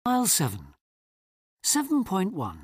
File 7. 7.1.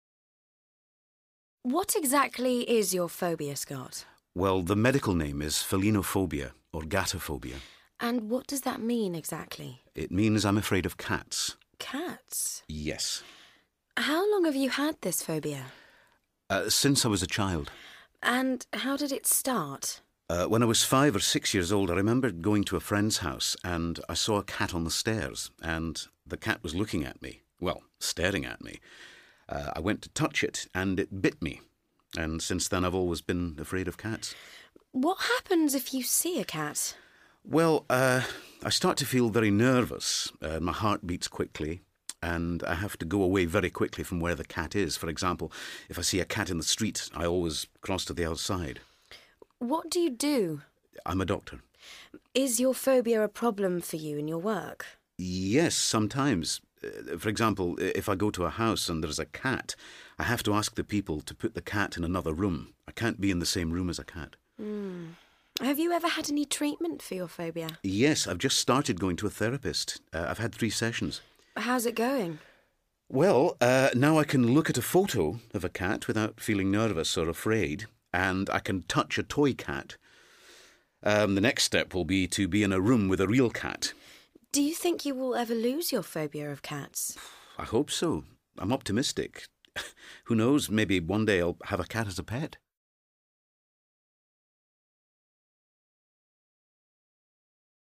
What exactly is your phobia, Scott? Well, the medical name is felinophobia or gatophobia. And what does that mean exactly? It means I'm afraid of cats. Cats? Yes. How long have you had this phobia? Since I was a child. And how did it start? When I was 5 or 6 years old, I remember going to a friend's house and I saw a cat on the stairs and the cat was looking at me. Well, staring at me. I went to touch it and it bit me. And since then I've always been afraid of cats. What happens if you see a cat? Well, I start to feel very nervous. My heart beats quickly and I have to go away very quickly from where the cat is. For example, if I see a cat in the street, I always cross to the outside. What do you do? I'm a doctor. Is your phobia a problem for you in your work? Yes, sometimes. For example, if I go to a house and there's a cat, I have to ask the people to put the cat in another room. I can't be in the same room as a cat. Have you ever had any treatment for your phobia? Yes, I've just started going to a therapist. I've had 3 sessions. How's it going? Well, now I can look at a photo of a cat without feeling nervous or afraid, and I can touch a toy cat. The next step will be to be in a room with a real cat. Do you think you will ever lose your phobia of cats? I hope so. I'm optimistic. Who knows, maybe one day I'll have a cat as a pet.